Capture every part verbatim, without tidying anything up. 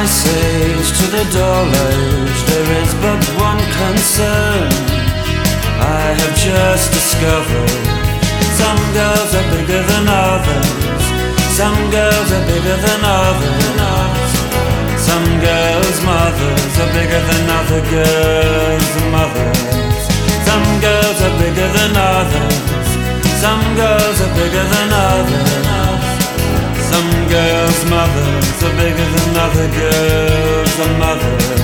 ice age to the dull age, there is but one concern I have just discovered. Some girls are bigger than others. Some girls are bigger than others. Some girls' mothers are bigger than other girls' mothers. Some girls are bigger than others. Some girls are bigger than others. Some girls' mothers are bigger than other girls' mothers.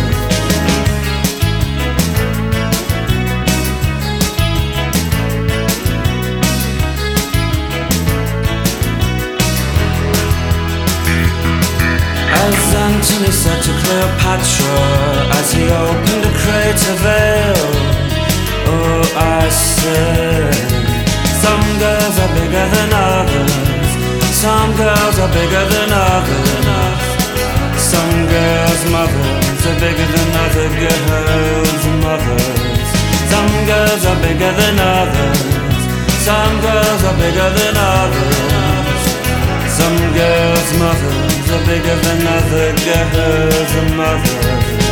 As Antony said to Cleopatra as he opened a crater veil, oh, I said, some girls are bigger than others. Some girls are bigger than others. Some girls' mothers are bigger than other girls' mothers. Some girls are bigger than others. Some girls are bigger than others. Some girls' mothers are bigger than other girls' mothers.